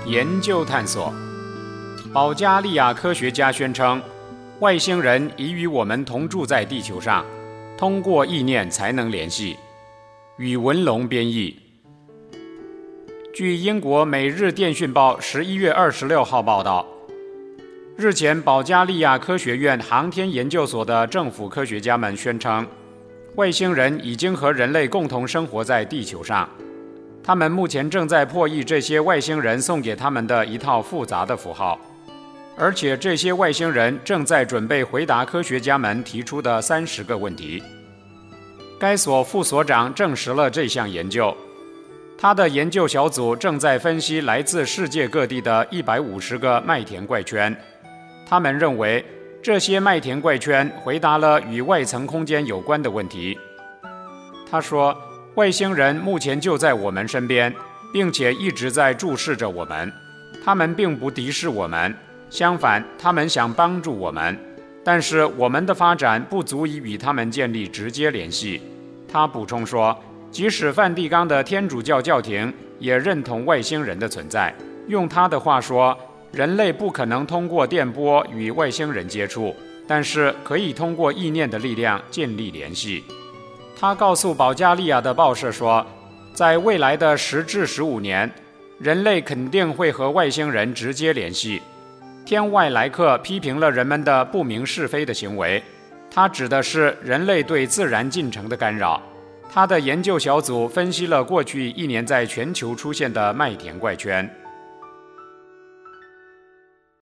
研究探索。保加利亚科学家宣称，外星人已与我们同住在地球上，通过意念才能联系。宇文龙编译。据英国《每日电讯报》11月26号报道，日前保加利亚科学院航天研究所的政府科学家们宣称，外星人已经和人类共同生活在地球上。他们目前正在破译这些外星人送给他们的一套复杂的符号，而且这些外星人正在准备回答科学家们提出的30个问题。该所副所长证实了这项研究，他的研究小组正在分析来自世界各地的150个麦田怪圈。他们认为这些麦田怪圈回答了与外层空间有关的问题。他说，外星人目前就在我们身边，并且一直在注视着我们。他们并不敌视我们，相反，他们想帮助我们，但是我们的发展不足以与他们建立直接联系。他补充说，即使梵蒂冈的天主教教廷也认同外星人的存在。用他的话说，人类不可能通过电波与外星人接触，但是可以通过意念的力量建立联系。他告诉保加利亚的报社说，在未来的10至15年，人类肯定会和外星人直接联系。天外来客批评了人们的不明是非的行为，他指的是人类对自然进程的干扰。他的研究小组分析了过去1年在全球出现的麦田怪圈。